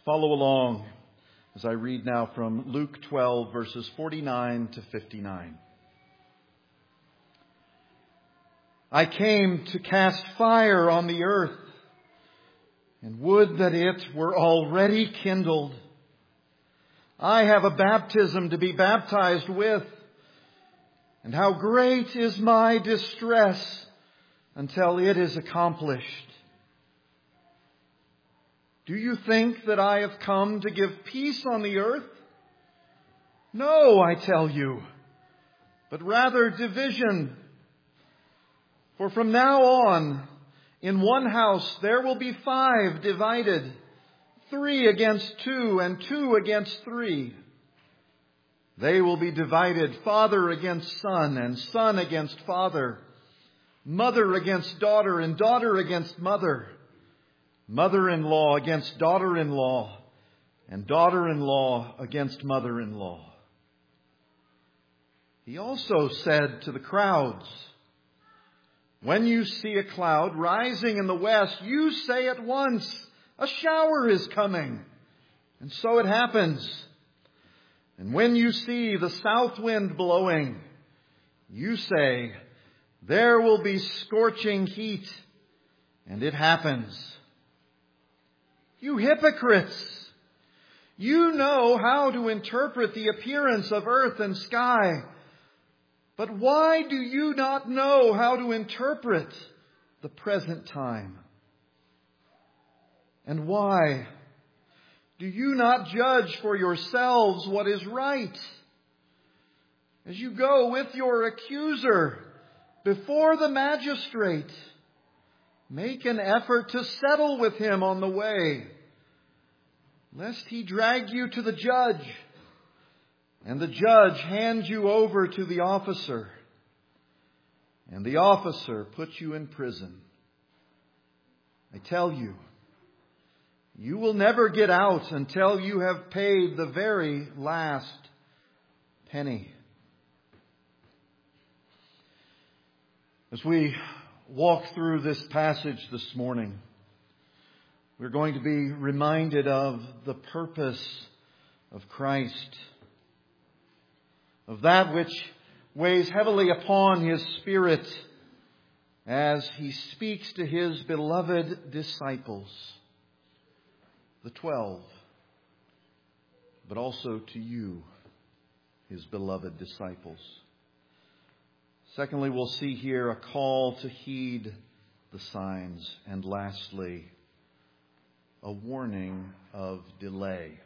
Follow along as I read now from Luke 12, verses 49 to 59. I came to cast fire on the earth, and would that it were already kindled. I have a baptism to be baptized with, and how great is my distress until it is accomplished. Do you think that I have come to give peace on the earth? No, I tell you, but rather division. For from now on, in one house there will be 5 divided, 3 against 2 and 2 against 3. They will be divided, father against son and son against father, mother against daughter and daughter against mother, mother-in-law against daughter-in-law, and daughter-in-law against mother-in-law. He also said to the crowds, when you see a cloud rising in the west, you say at once, a shower is coming. And so it happens. And when you see the south wind blowing, you say, there will be scorching heat. And it happens. You hypocrites! You know how to interpret the appearance of earth and sky. But why do you not know how to interpret the present time? And why do you not judge for yourselves what is right? As you go with your accuser before the magistrate, make an effort to settle with him on the way, lest he drag you to the judge, and the judge hand you over to the officer, and the officer put you in prison. I tell you, you will never get out until you have paid the very last penny. As we walk through this passage this morning, we're going to be reminded of the purpose of Christ, of that which weighs heavily upon His Spirit as He speaks to His beloved disciples, the 12, but also to you, His beloved disciples. Secondly, we'll see here a call to heed the signs. And lastly, a warning of delay.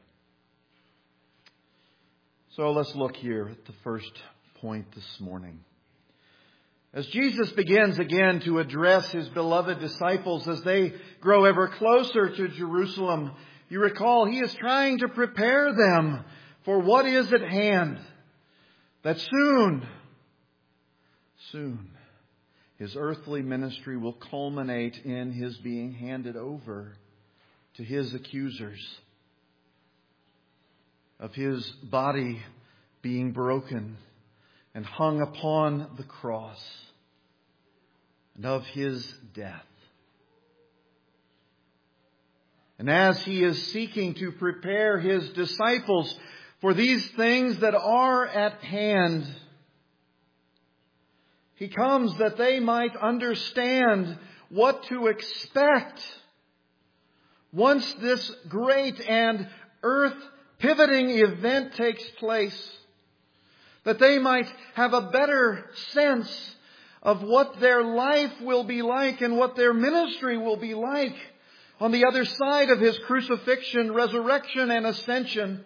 So let's look here at the first point this morning. As Jesus begins again to address His beloved disciples as they grow ever closer to Jerusalem, you recall He is trying to prepare them for what is at hand. That soon, His earthly ministry will culminate in His being handed over to His accusers, of His body being broken and hung upon the cross, and of His death. And as He is seeking to prepare His disciples for these things that are at hand, He comes that they might understand what to expect once this great and earth-pivoting event takes place, that they might have a better sense of what their life will be like and what their ministry will be like on the other side of His crucifixion, resurrection, and ascension.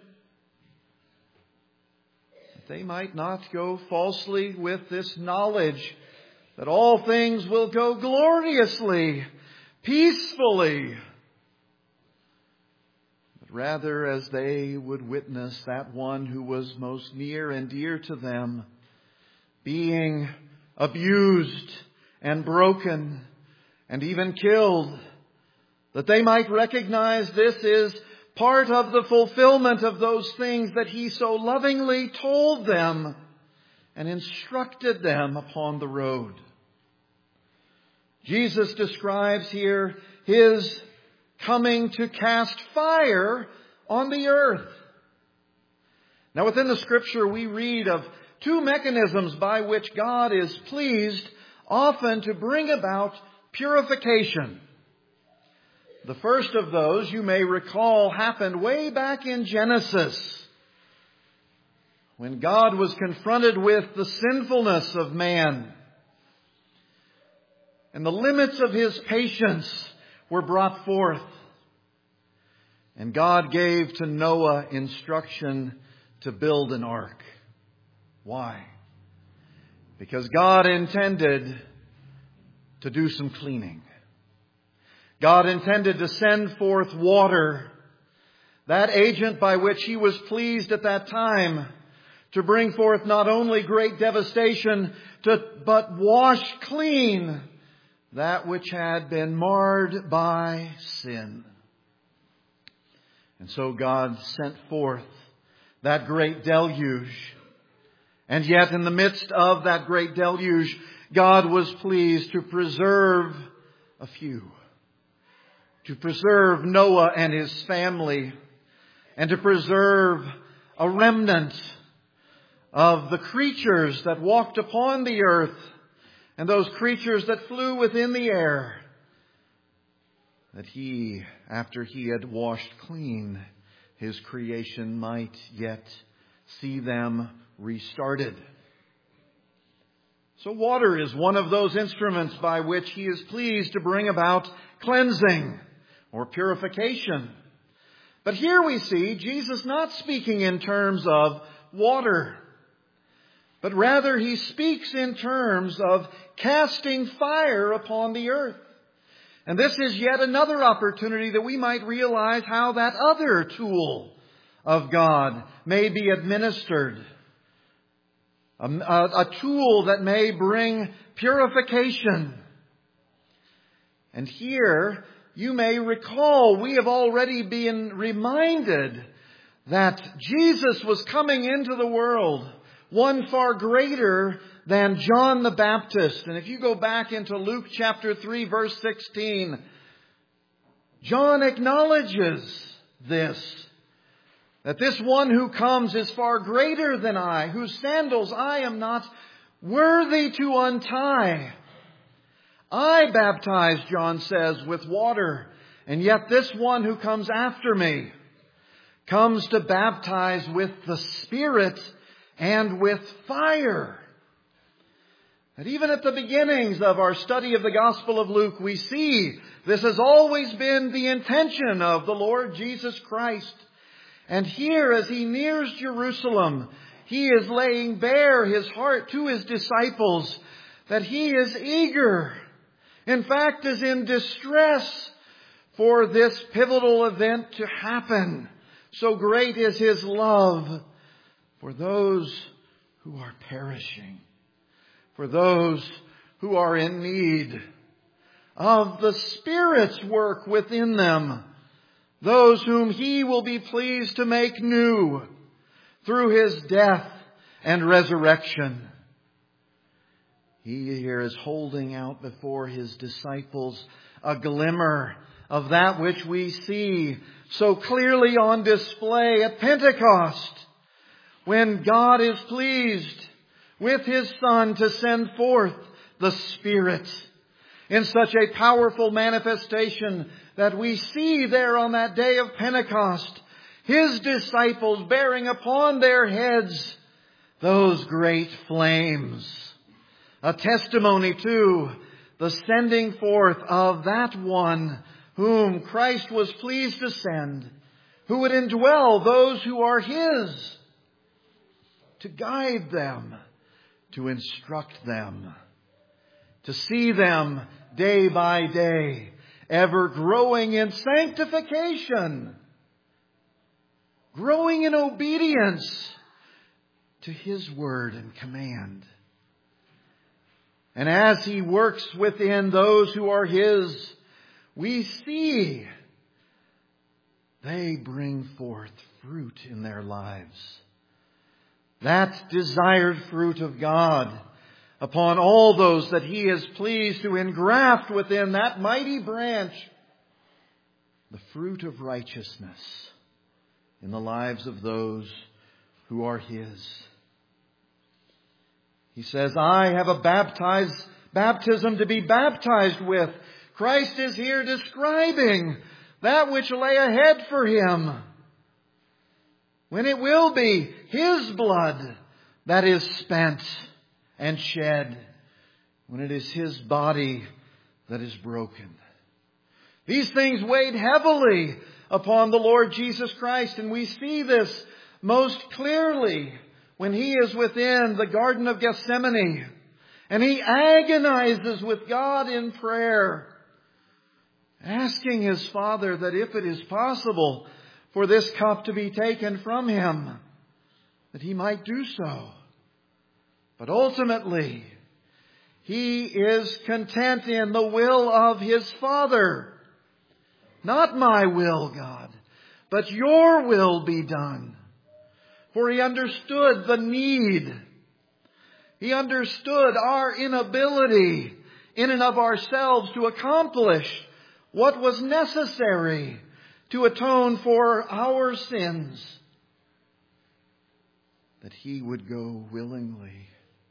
That they might not go falsely with this knowledge that all things will go gloriously, peacefully, rather as they would witness that one who was most near and dear to them being abused and broken and even killed, that they might recognize this is part of the fulfillment of those things that He so lovingly told them and instructed them upon the road. Jesus describes here His coming to cast fire on the earth. Now, within the Scripture, we read of two mechanisms by which God is pleased often to bring about purification. The first of those, you may recall, happened way back in Genesis, when God was confronted with the sinfulness of man. And the limits of His patience were brought forth. And God gave to Noah instruction to build an ark. Why? Because God intended to do some cleaning. God intended to send forth water, that agent by which He was pleased at that time to bring forth not only great devastation, but wash clean that which had been marred by sin. And so God sent forth that great deluge. And yet in the midst of that great deluge, God was pleased to preserve a few. To preserve Noah and his family. And to preserve a remnant of the creatures that walked upon the earth. And those creatures that flew within the air. That He, after He had washed clean His creation, might yet see them restarted. So water is one of those instruments by which He is pleased to bring about cleansing or purification. But here we see Jesus not speaking in terms of water, but rather He speaks in terms of casting fire upon the earth. And this is yet another opportunity that we might realize how that other tool of God may be administered. A tool that may bring purification. And here, you may recall, we have already been reminded that Jesus was coming into the world, one far greater than John the Baptist. And if you go back into Luke chapter 3, verse 16, John acknowledges this, that this one who comes is far greater than I, whose sandals I am not worthy to untie. I baptize, John says, with water, and yet this one who comes after me comes to baptize with the Spirit and with fire. And even at the beginnings of our study of the Gospel of Luke, we see this has always been the intention of the Lord Jesus Christ. And here, as He nears Jerusalem, He is laying bare His heart to His disciples that He is eager, in fact, is in distress for this pivotal event to happen. So great is His love for those who are perishing, for those who are in need of the Spirit's work within them, those whom He will be pleased to make new through His death and resurrection. He here is holding out before His disciples a glimmer of that which we see so clearly on display at Pentecost, when God is pleased with His Son to send forth the Spirit in such a powerful manifestation that we see there on that day of Pentecost, His disciples bearing upon their heads those great flames. A testimony to the sending forth of that one whom Christ was pleased to send, who would indwell those who are His, to guide them, to instruct them, to see them day by day, ever growing in sanctification, growing in obedience to His word and command. And as He works within those who are His, we see they bring forth fruit in their lives. That desired fruit of God upon all those that He is pleased to engraft within that mighty branch, the fruit of righteousness in the lives of those who are His. He says, I have a baptism to be baptized with. Christ is here describing that which lay ahead for Him, when it will be His blood that is spent and shed, when it is His body that is broken. These things weighed heavily upon the Lord Jesus Christ, and we see this most clearly when He is within the Garden of Gethsemane and He agonizes with God in prayer, asking His Father that if it is possible for this cup to be taken from Him, that He might do so. But ultimately, He is content in the will of His Father. Not my will, God, but Your will be done. For He understood the need. He understood our inability in and of ourselves to accomplish what was necessary to atone for our sins. That He would go willingly,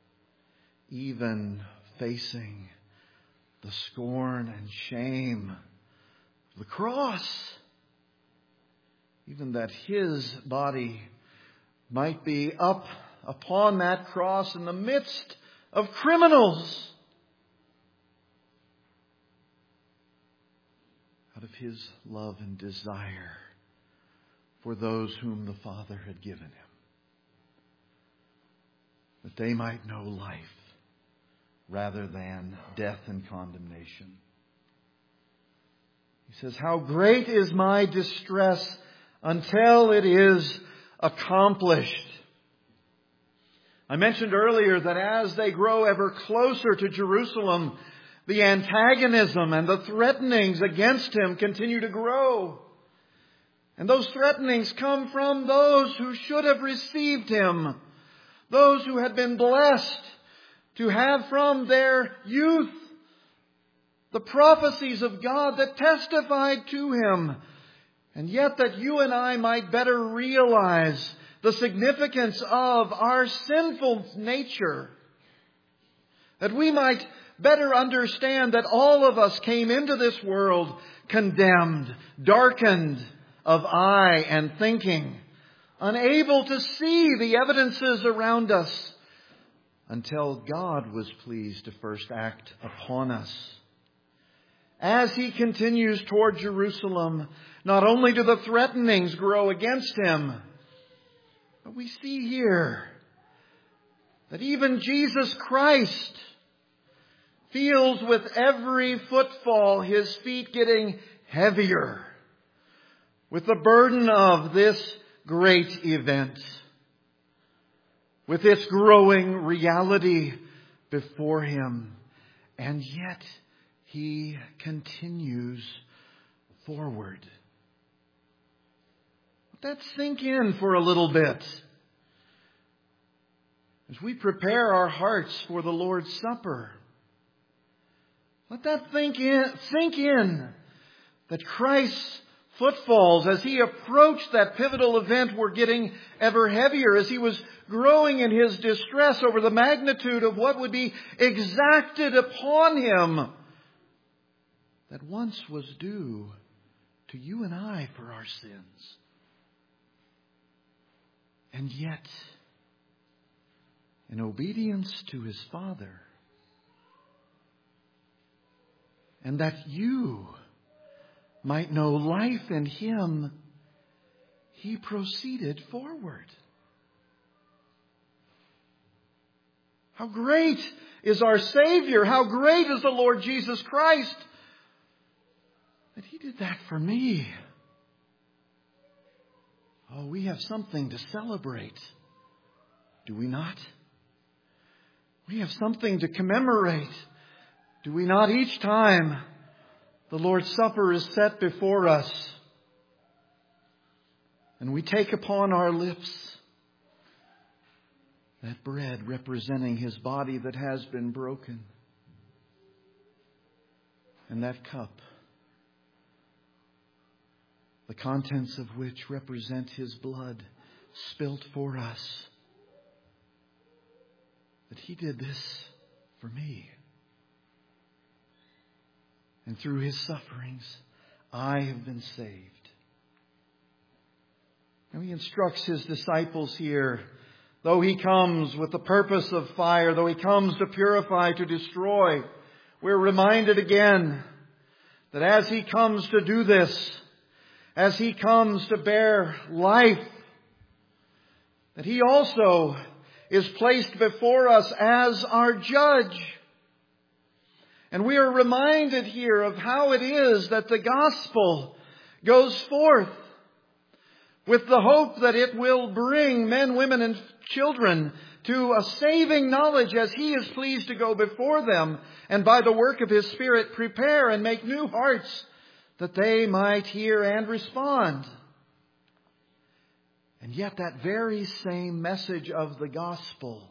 even facing the scorn and shame of the cross. Even that His body might be up upon that cross in the midst of criminals, out of His love and desire for those whom the Father had given Him, that they might know life rather than death and condemnation. He says, how great is my distress until it is accomplished. I mentioned earlier that as they grow ever closer to Jerusalem, the antagonism and the threatenings against Him continue to grow. And those threatenings come from those who should have received Him, those who had been blessed to have from their youth the prophecies of God that testified to Him. And yet that you and I might better realize the significance of our sinful nature. That we might better understand that all of us came into this world condemned, darkened of eye and thinking, unable to see the evidences around us until God was pleased to first act upon us. As He continues toward Jerusalem, not only do the threatenings grow against Him, but we see here that even Jesus Christ feels with every footfall His feet getting heavier with the burden of this great event, with its growing reality before Him. And yet He continues forward. Let that sink in for a little bit as we prepare our hearts for the Lord's Supper. Let that sink in that Christ's footfalls as He approached that pivotal event were getting ever heavier, as He was growing in His distress over the magnitude of what would be exacted upon Him that once was due to you and I for our sins. And yet, in obedience to His Father, and that you might know life in Him, He proceeded forward. How great is our Savior! How great is the Lord Jesus Christ! That He did that for me. Oh, we have something to celebrate, do we not? We have something to commemorate, do we not? Each time the Lord's Supper is set before us and we take upon our lips that bread representing His body that has been broken, and that cup the contents of which represent His blood spilt for us. That He did this for me. And through His sufferings, I have been saved. And He instructs His disciples here, though He comes with the purpose of fire, though He comes to purify, to destroy, we're reminded again that as He comes to do this, as He comes to bear life, that He also is placed before us as our judge. And we are reminded here of how it is that the gospel goes forth with the hope that it will bring men, women, and children to a saving knowledge as He is pleased to go before them and by the work of His Spirit prepare and make new hearts that they might hear and respond. And yet that very same message of the gospel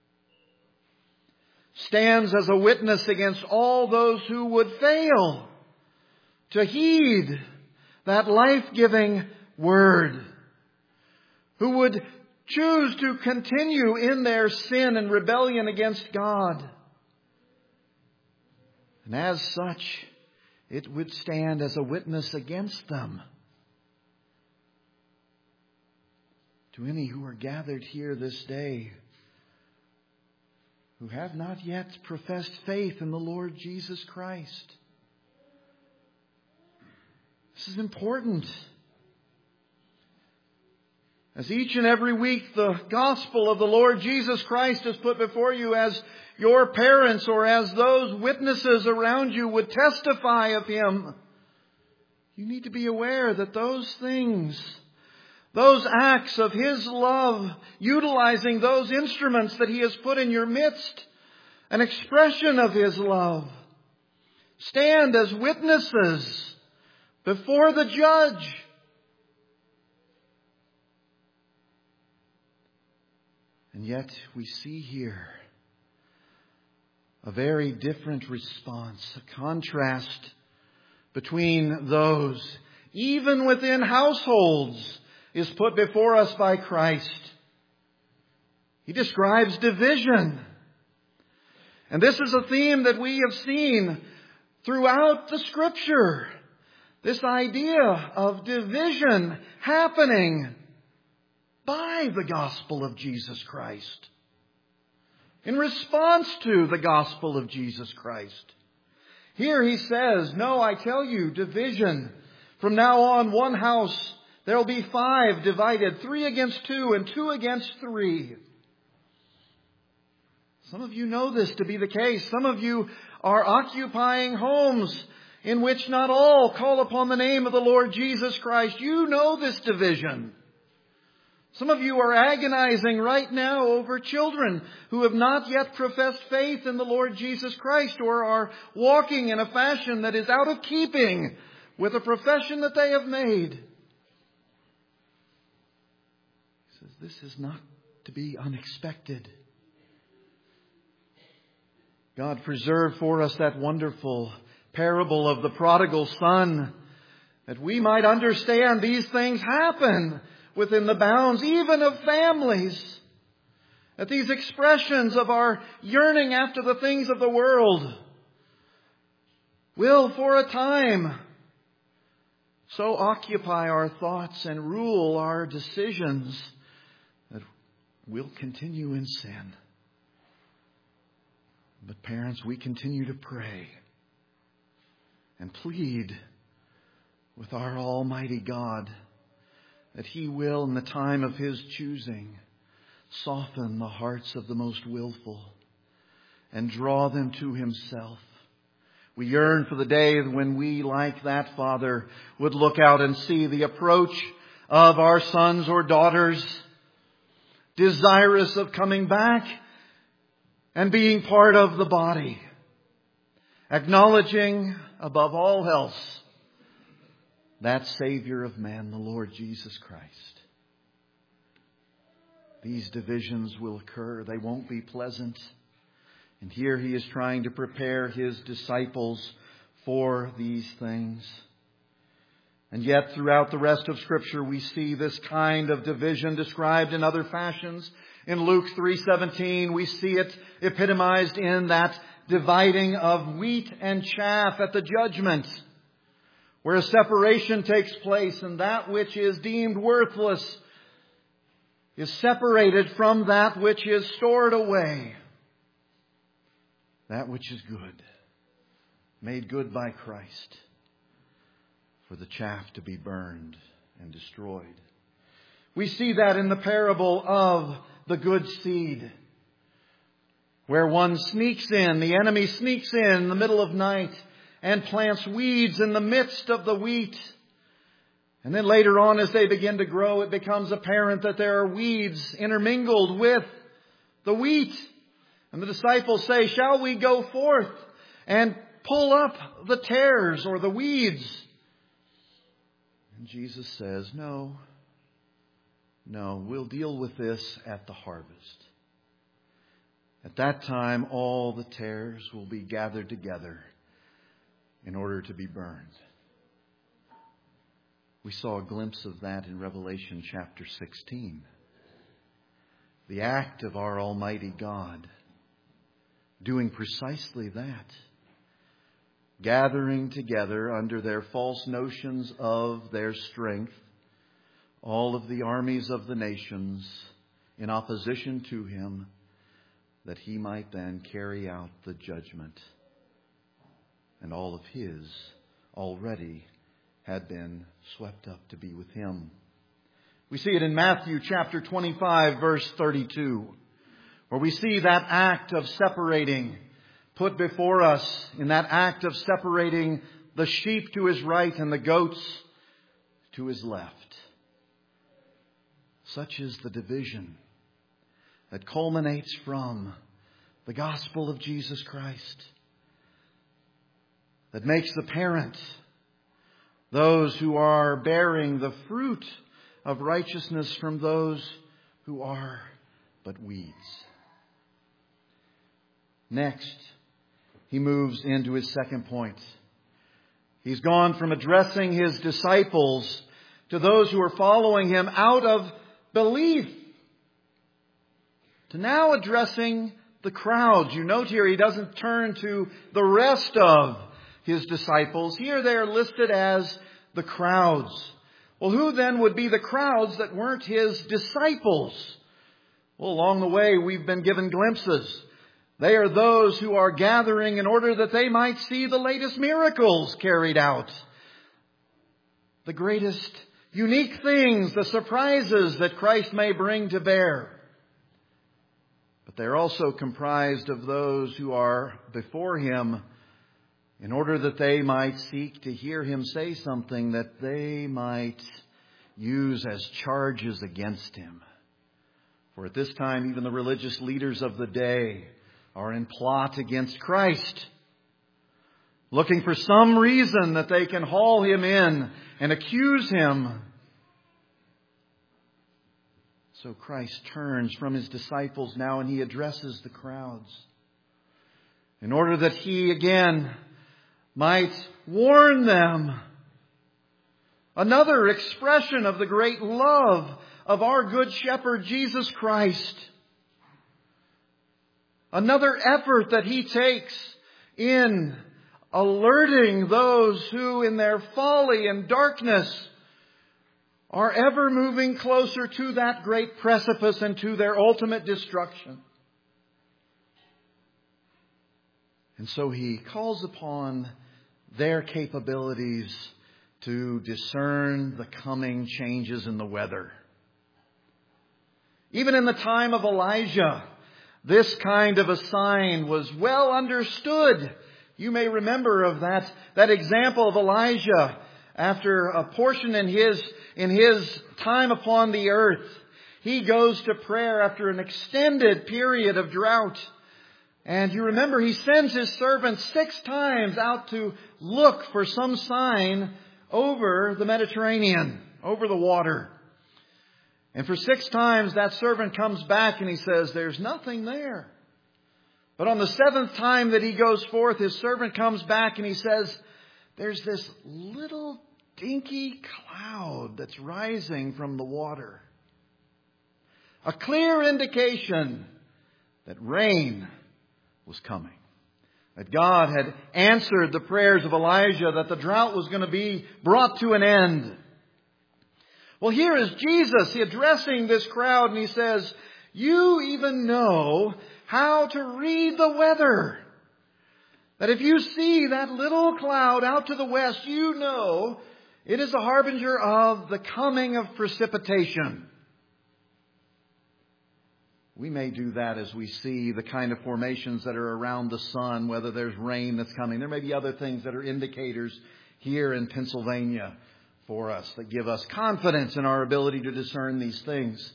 stands as a witness against all those who would fail to heed that life-giving word, who would choose to continue in their sin and rebellion against God. And as such, it would stand as a witness against them. To any who are gathered here this day who have not yet professed faith in the Lord Jesus Christ. This is important. As each and every week the gospel of the Lord Jesus Christ is put before you, as your parents or as those witnesses around you would testify of Him, you need to be aware that those things, those acts of His love, utilizing those instruments that He has put in your midst, an expression of His love, stand as witnesses before the judge. And yet we see here a very different response, a contrast between those, even within households, is put before us by Christ. He describes division. And this is a theme that we have seen throughout the Scripture. This idea of division happening by the gospel of Jesus Christ. In response to the gospel of Jesus Christ. Here He says, no, I tell you, division. From now on, one house, there will be 5 divided, 3 against 2 and 2 against 3. Some of you know this to be the case. Some of you are occupying homes in which not all call upon the name of the Lord Jesus Christ. You know this division. Some of you are agonizing right now over children who have not yet professed faith in the Lord Jesus Christ, or are walking in a fashion that is out of keeping with a profession that they have made. He says this is not to be unexpected. God preserved for us that wonderful parable of the prodigal son, that we might understand these things happen within the bounds even of families. That these expressions of our yearning after the things of the world will for a time so occupy our thoughts and rule our decisions that we'll continue in sin. But parents, we continue to pray and plead with our Almighty God that He will, in the time of His choosing, soften the hearts of the most willful and draw them to Himself. We yearn for the day when we, like that father, would look out and see the approach of our sons or daughters, desirous of coming back and being part of the body, acknowledging above all else that Savior of man, the Lord Jesus Christ. These divisions will occur. They won't be pleasant. And here He is trying to prepare His disciples for these things. And yet throughout the rest of Scripture we see this kind of division described in other fashions. In Luke 3:17 we see it epitomized in that dividing of wheat and chaff at the judgment, where a separation takes place and that which is deemed worthless is separated from that which is stored away. That which is good, made good by Christ, for the chaff to be burned and destroyed. We see that in the parable of the good seed, where one sneaks in, the enemy sneaks in the middle of night and plants weeds in the midst of the wheat. And then later on, as they begin to grow, it becomes apparent that there are weeds intermingled with the wheat. And the disciples say, "Shall we go forth and pull up the tares or the weeds?" And Jesus says, No, we'll deal with this at the harvest. At that time, all the tares will be gathered together in order to be burned. We saw a glimpse of that in Revelation chapter 16. The act of our Almighty God doing precisely that. Gathering together under their false notions of their strength all of the armies of the nations in opposition to Him, that He might then carry out the judgment. And all of His already had been swept up to be with Him. We see it in Matthew chapter 25, verse 32, where we see that act of separating put before us, in that act of separating the sheep to His right and the goats to His left. Such is the division that culminates from the gospel of Jesus Christ, that makes apparent those who are bearing the fruit of righteousness from those who are but weeds. Next, he moves into his second point. He's gone from addressing his disciples to those who are following him out of belief to now addressing the crowds. You note here he doesn't turn to the rest of his disciples. Here they are listed as the crowds. Well, who then would be the crowds that weren't his disciples? Well, along the way we've been given glimpses. They are those who are gathering in order that they might see the latest miracles carried out. The greatest unique things, the surprises that Christ may bring to bear. But they're also comprised of those who are before Him in order that they might seek to hear Him say something that they might use as charges against Him. For at this time, even the religious leaders of the day are in plot against Christ, looking for some reason that they can haul Him in and accuse Him. So Christ turns from His disciples now and He addresses the crowds in order that He again might warn them. Another expression of the great love of our Good Shepherd Jesus Christ. Another effort that He takes in alerting those who in their folly and darkness are ever moving closer to that great precipice and to their ultimate destruction. And so He calls upon their capabilities to discern the coming changes in the weather. Even in the time of Elijah, this kind of a sign was well understood. You may remember of that example of Elijah after a portion in his time upon the earth. He goes to prayer after an extended period of drought. And you remember he sends his servant 6 times out to look for some sign over the Mediterranean, over the water. And for 6 times that servant comes back and he says, "There's nothing there." But on the 7th time that he goes forth, his servant comes back and he says, "There's this little stinky cloud that's rising from the water. A clear indication that rain was coming. That God had answered the prayers of Elijah, that the drought was going to be brought to an end. Well, here is Jesus addressing this crowd, and He says, you even know how to read the weather. That if you see that little cloud out to the west, you know it is a harbinger of the coming of precipitation. We may do that as we see the kind of formations that are around the sun, whether there's rain that's coming. There may be other things that are indicators here in Pennsylvania for us that give us confidence in our ability to discern these things.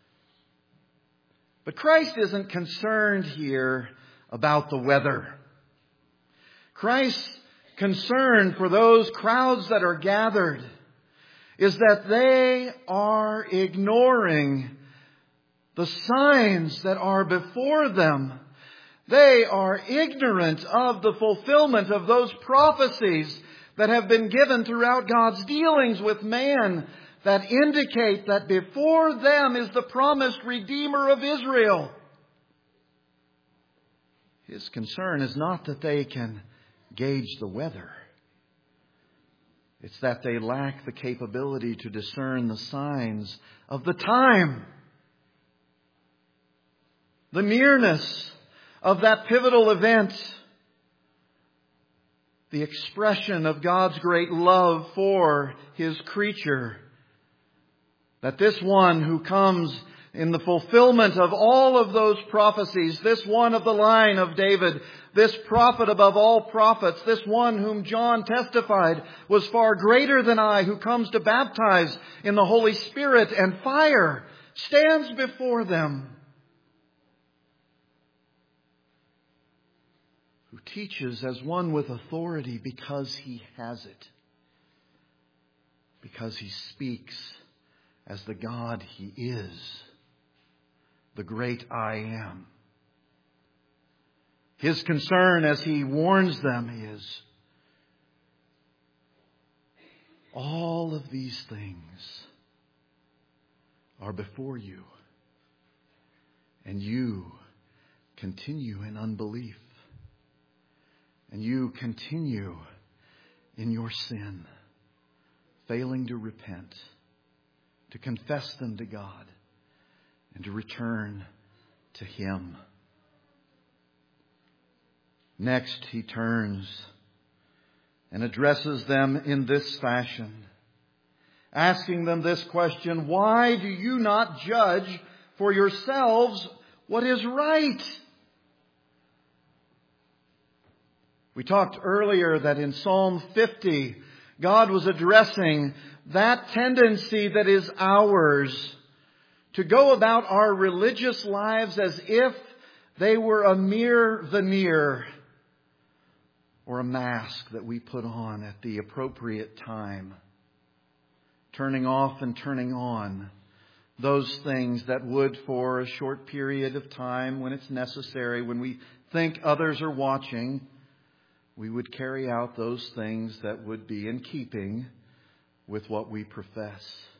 But Christ isn't concerned here about the weather. Christ's concern for those crowds that are gathered is that they are ignoring the signs that are before them. They are ignorant of the fulfillment of those prophecies that have been given throughout God's dealings with man that indicate that before them is the promised Redeemer of Israel. His concern is not that they can gauge the weather. It's that they lack the capability to discern the signs of the time. The nearness of that pivotal event. The expression of God's great love for His creature. That this one who comes in the fulfillment of all of those prophecies, this one of the line of David, this prophet above all prophets, this one whom John testified was far greater than I, who comes to baptize in the Holy Spirit and fire, stands before them. Who teaches as one with authority because He has it. Because He speaks as the God He is. The great I am. His concern as He warns them is, all of these things are before you, and you continue in unbelief, and you continue in your sin, failing to repent, to confess them to God, and to return to Him. Next, He turns and addresses them in this fashion, asking them this question: why do you not judge for yourselves what is right? We talked earlier that in Psalm 50, God was addressing that tendency that is ours to go about our religious lives as if they were a mere veneer or a mask that we put on at the appropriate time, turning off and turning on those things that would, for a short period of time when it's necessary, when we think others are watching, we would carry out those things that would be in keeping with what we profess.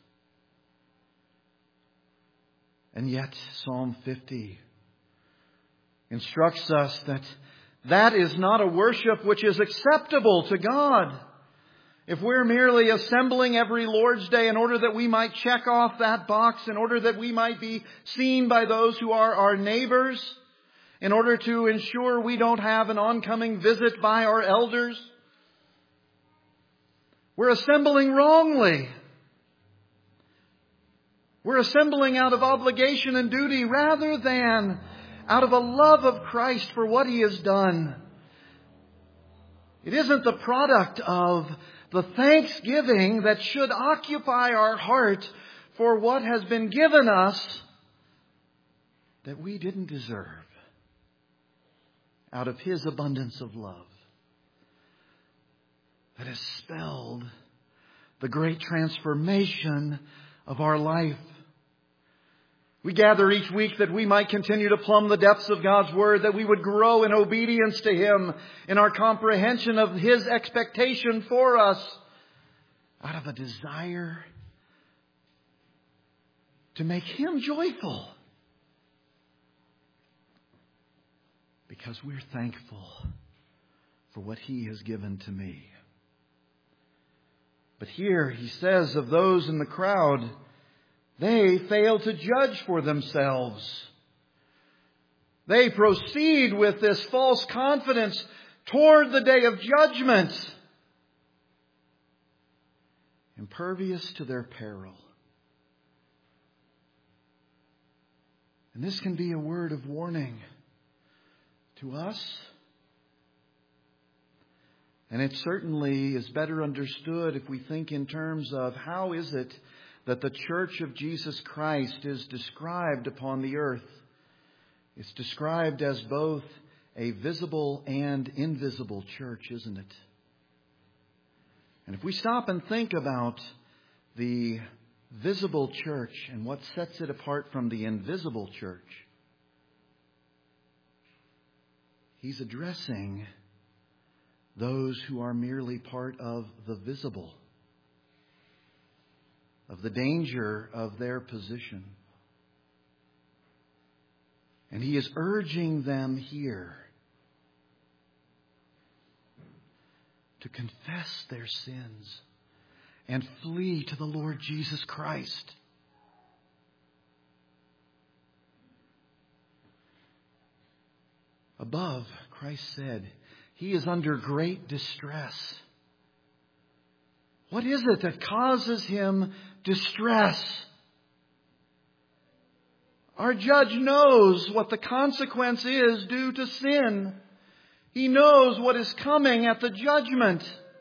And yet, Psalm 50 instructs us that that is not a worship which is acceptable to God. If we're merely assembling every Lord's Day in order that we might check off that box, in order that we might be seen by those who are our neighbors, in order to ensure we don't have an oncoming visit by our elders, we're assembling wrongly. We're assembling out of obligation and duty rather than out of a love of Christ for what He has done. It isn't the product of the thanksgiving that should occupy our heart for what has been given us that we didn't deserve, out of His abundance of love that has spelled the great transformation of our life. We gather each week that we might continue to plumb the depths of God's Word, that we would grow in obedience to Him, in our comprehension of His expectation for us, out of a desire to make Him joyful. Because we're thankful for what He has given to me. But here He says of those in the crowd, they fail to judge for themselves. They proceed with this false confidence toward the day of judgment, impervious to their peril. And this can be a word of warning to us. And it certainly is better understood if we think in terms of how is it that the Church of Jesus Christ is described upon the earth. It's described as both a visible and invisible church, isn't it? And if we stop and think about the visible church and what sets it apart from the invisible church, He's addressing those who are merely part of the visible, of the danger of their position. And He is urging them here to confess their sins and flee to the Lord Jesus Christ. Above, Christ said, He is under great distress. What is it that causes Him distress? Our judge knows what the consequence is due to sin. He knows what is coming at the judgment.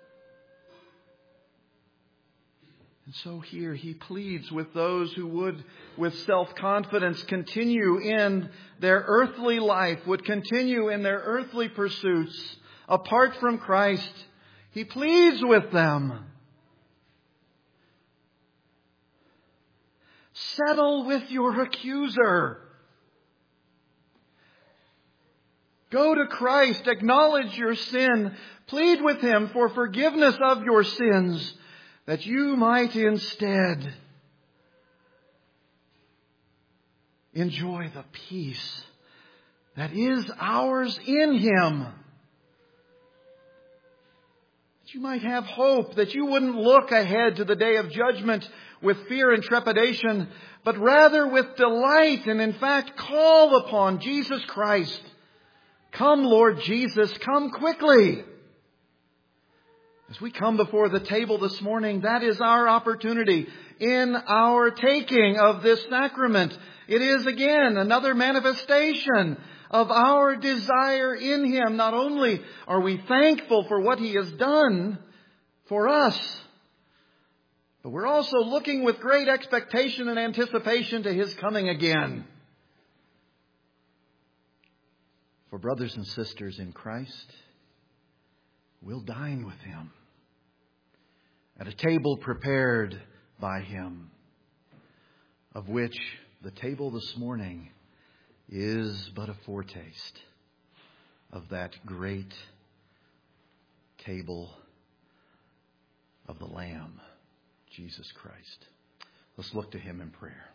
And so here He pleads with those who would, with self-confidence, continue in their earthly life, would continue in their earthly pursuits apart from Christ. He pleads with them. Settle with your accuser. Go to Christ, acknowledge your sin, plead with Him for forgiveness of your sins, that you might instead enjoy the peace that is ours in Him. That you might have hope, that you wouldn't look ahead to the day of judgment with fear and trepidation, but rather with delight and in fact call upon Jesus Christ. Come, Lord Jesus, come quickly. As we come before the table this morning, that is our opportunity in our taking of this sacrament. It is again another manifestation of our desire in Him. Not only are we thankful for what He has done for us, but we're also looking with great expectation and anticipation to His coming again. For brothers and sisters in Christ, we'll dine with Him at a table prepared by Him, of which the table this morning is but a foretaste of that great table of the Lamb, Jesus Christ. Let's look to Him in prayer.